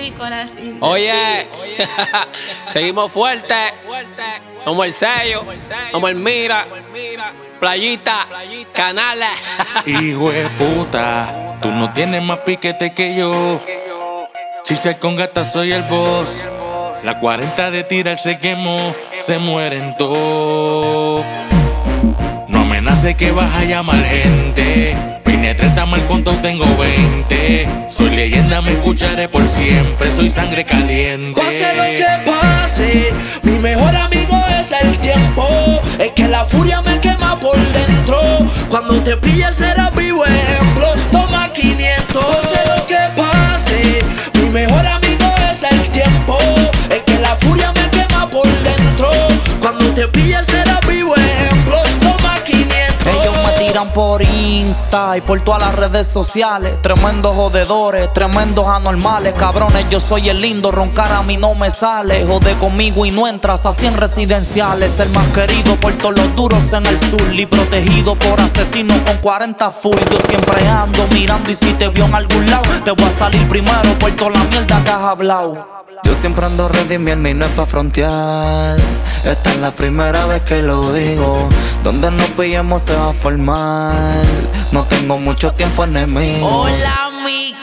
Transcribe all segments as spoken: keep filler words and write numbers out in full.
Nicolás. Oye, seguimos fuertes. Como el sello, como el mira, playita, canales. Hijo de puta, tú no tienes más piquete que yo. Chichar con gata, soy el boss. La cuarenta de tirar se quemó, se mueren todos. No amenaces que vas a llamar gente. Vine treinta mal contado, tengo veinte. Soy leyenda, me escucharé por siempre. Soy sangre caliente. Pase lo que pase, mi mejor amigo es el tiempo. Es que la furia me quema por dentro. Cuando te pilles serás vivo ejemplo. Toma quinientos. Pase lo que pase, mi mejor amigo es el tiempo. Es que la furia me quema por dentro. Cuando te pilles serás vivo ejemplo. Toma quinientos. Ellos me tiran por Insta y por todas las redes sociales. Tremendos jodedores, tremendos anormales. Cabrones, yo soy el lindo, roncar a mí no me sale. Jode conmigo y no entras así en residenciales. El más querido por todos los duros en el sur y protegido por asesinos con cuarenta full. Yo siempre ando mirando y si te veo en algún lado te voy a salir primero por toda la mierda que has hablado. Yo siempre ando ready, mi hermano es pa' frontear. Esta es la primera vez que lo digo. Donde nos pillemos se va a formar. No tengo mucho tiempo enemigo. Hola amigos.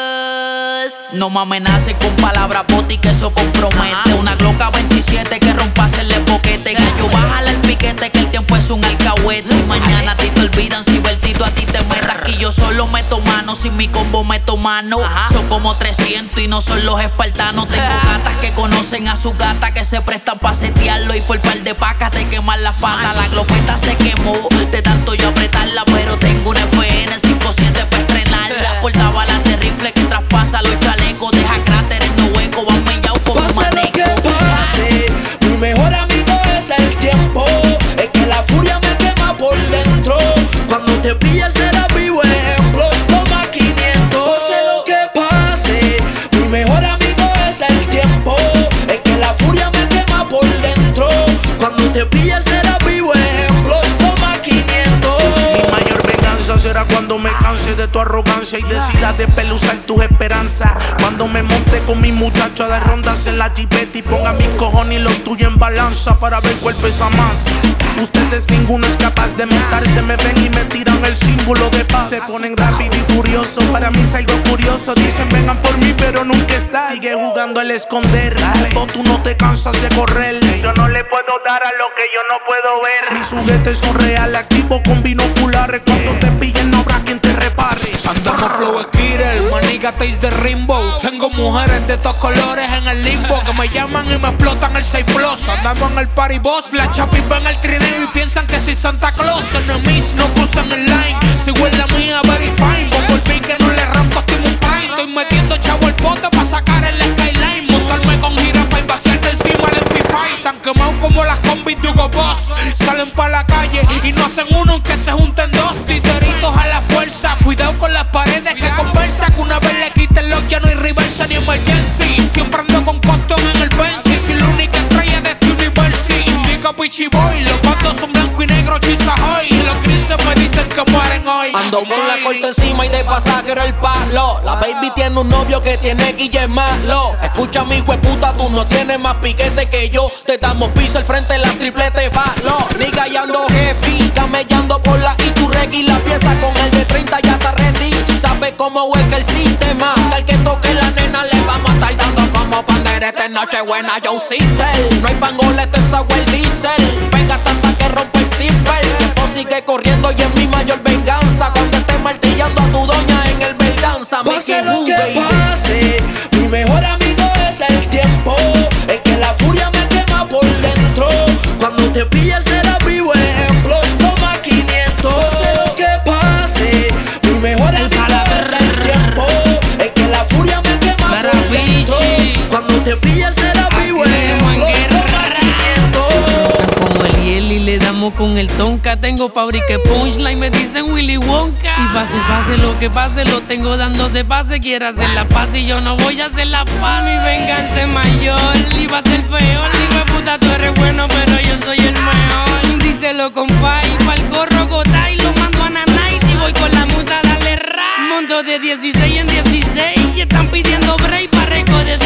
No me amenacen con palabras boti que eso compromete. Ajá. Una Glock veintisiete que rompa hacerle boquete. Gallo, bájale el piquete que el tiempo es un alcahuete. Y mañana a ti te olvidan si Bertito a ti te metas. Que yo solo meto mano, sin mi combo meto mano. Ajá. Son como trescientos y no son los espartanos. Tengo gatas que conocen a su gata que se prestan pa' setearlo. Y por par de pacas te queman las patas. La glopeta se quemó de tanto yo apretarla. Pero tengo una F N cinco siete pa' estrenarla. Portabalas de rifle que traspasa los chalecos. Deja cráteres no hueco, van mellao como un Pase lo maneco. que pase, mi mejor amigo es el tiempo. Es que la furia me quema por dentro. Cuando te pilles serás vivo ejemplo. Toma quinientos. Pase lo que pase, mi mejor amigo es el tiempo. Es que la furia me quema por dentro. Cuando te pilles serás vivo ejemplo. Toma quinientos. Mi mayor venganza será cuando me canse de tu arrogancia y decida despeluzar tus esperanzas. Cuando me monte con mi muchacho a dar rondas en la jipeta y ponga mis cojones y los tuyos en balanza para ver cuál pesa más. Ustedes ninguno es capaz de montarse, me ven y me tiran el símbolo de paz. Se ponen rápido y furioso, para mí es algo curioso. Dicen vengan por mí pero nunca estás. Sigue jugando al esconder, o tú no te cansas de correr. Yo no le puedo dar a lo que yo no puedo ver. Mis juguetes son reales, activo con binoculares. Cuando te pillen no habrá quien te repare. Andamos flow Skitter, maniga taste de Rainbow. Tengo mujeres de todos colores en el limbo que me llaman y me explotan el seis plus. Andamos en el party boss, la chapi ven el trineo y piensan que soy Santa Claus. Enemies no cruzan el line, sigo en la mía very fine. Pongo el pique, no le rompo, estoy un pine. Estoy metiendo chavo el pote pa' sacar el skyline. Montarme con jirafa y vaciarte encima el M P cinco. Tan quemados como las combis de Hugo Boss. Salen pa' la calle y no hacen uno aunque se junten dos. Tiseritos a la fuerza, cuidado con las paredes que conversa. Que una vez le quiten los ya no hay reversa ni emergency. Siempre ando con costón en el Benzi. Si la única estrella de este universo indica Pichi Boy. Los bandos son blanco y negro, chisahoy. Y los grises me dicen que mueren hoy. Ando con la corte encima y de pasajero el palo. La baby tiene un novio que tiene Guille malo. Escucha mi hueputa, tú no tienes más piquete que yo. Te damos piso al frente, la triplete falo. Nigga, ya ando heavy, camellando por la Iturregui. La pieza con el de treinta ya está ready. Sabe cómo hueca el sistema. Que al que toque la nena le vamos a estar dando como panderete. Nochebuena, Joe Sister. No hay pangolete, esa el diesel. Venga tanta que rompe el zipper. El tiempo sigue corriendo y es mi mayor venganza. Cuando esté martillando a tu doña en el Verdanza. Pase lo que pase, mi mejor amigo es el tiempo. Es que la furia me quema por dentro. Cuando te pilles serás vivo ejemplo. Toma quinientos. Pase lo que pase, mi mejor amigo es el tiempo. Es que la furia me quema por dentro. Cuando te pilles serás vivo ejemplo. Toma quinientos. Como el hiel y le damos con el tonka. Tengo fábrica punchline, me dicen Willy Wonka. Y pase, pase lo que pase, lo tengo dándose pase. Quiere hacer la paz y yo no voy a hacer la paz. Mi venganza es mayor y va a ser peor. Hijo de puta, tú eres bueno, pero yo soy el mejor. Díselo compay, pa'l corro gota y lo mando a Nanay. Si voy con la musa, dale ra. Monto de dieciséis en dieciséis y están pidiendo break pa' récord de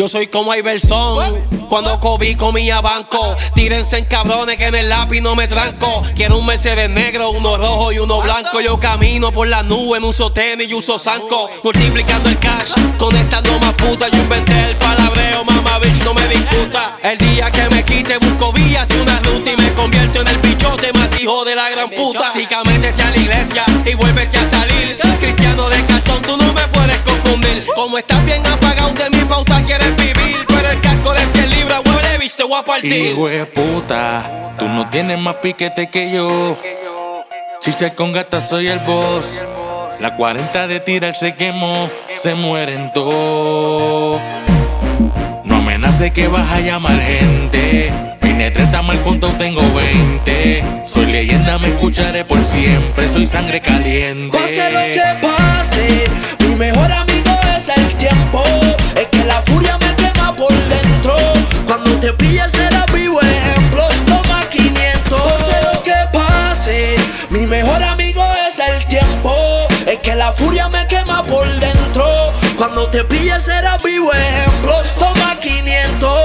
Yo soy como Iverson, cuando Kobe comía banco. Tírense en cabrones que en el lápiz no me tranco. Quiero un Mercedes negro, uno rojo y uno blanco. Yo camino por la nube, no uso tenis y uso zanco. Multiplicando el cash, conectando más putas. Yo inventé el palabreo, mamá bitch, no me discuta. El día que me quite busco vías y una ruta. Y me convierto en el bichote más hijo de la gran puta. Así que métete a la iglesia y vuélvete a salir. Cristiano de cartón, tú no me puedes confundir. Como estás bien apagado de mi pauta, quieres vivir. Pero el casco de cien libras, huele, bicho, te voy a partir. Hijo de puta, tú no tienes más piquete que yo. Chicha con gata, soy el boss. La cuarenta de tirar se quemó, se mueren todos. No amenaces que vas a llamar gente. Vine treinta mal contado, tengo veinte. Soy leyenda, me escucharé por siempre. Soy sangre caliente. Pase lo que pase, mi mejor amigo es el tiempo. Es que la furia me quema por dentro. Cuando te pilles será vivo ejemplo. Toma quinientos. Pase lo que pase, mi mejor amigo es el tiempo. Es que la furia me quema por dentro. Cuando te pilles será vivo ejemplo. Toma quinientos.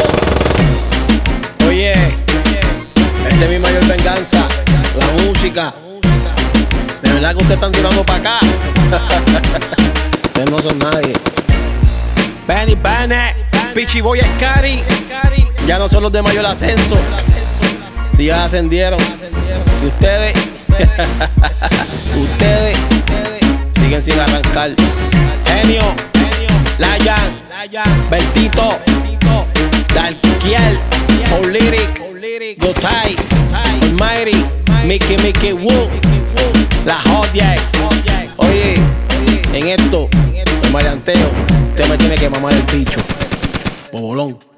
Oye, esta es mi mayor venganza, la música. De verdad que ustedes están tirando para acá. Ustedes no son nadie. Benny Bennett, Pichi Boy Scary. Ya no son los de mayor ascenso. Si ya ascendieron. Y ustedes, ustedes siguen sin arrancar. Genio, Layan, Bertito, Darkiel, Lyric, Gotay, Almighty, Mickey Mickey Woo, La Jodia. Oye, en esto, el maleanteo, usted me tiene que mamar el bicho. Bobolón.